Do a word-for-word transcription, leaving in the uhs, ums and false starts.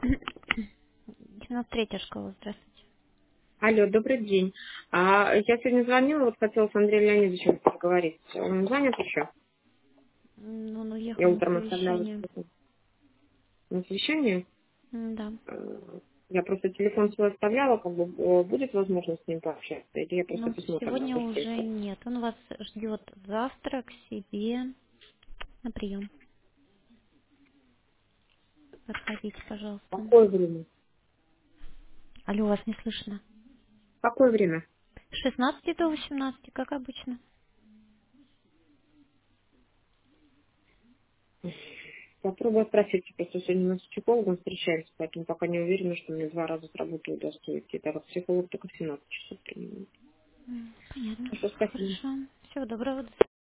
девяносто третья школа, здравствуйте. Алло, добрый день. А, я сегодня звонила, вот хотела с Андреем Леонидовичем поговорить. Он занят еще? Ну, он уехал Я на утром оставляла совещание. что-то на совещании. М, Да. Э, Я просто телефон свой оставляла, как бы э, будет возможность с ним пообщаться, или я просто Но письмо тогда сегодня вышлю. уже нет. Он вас ждет завтра к себе на прием. Подходите, пожалуйста. Какое время? Алло, вас не слышно. Какое время? С шестнадцати до восемнадцати, как обычно. Попробую спросить, просто сегодня мы с психологом встречаемся, поэтому пока не уверена, что мне два раза с работы удастся уйти. Так как психолог только в семнадцать часов принимает. М, Понятно. Хорошо, спасибо. Хорошо. Всего доброго. До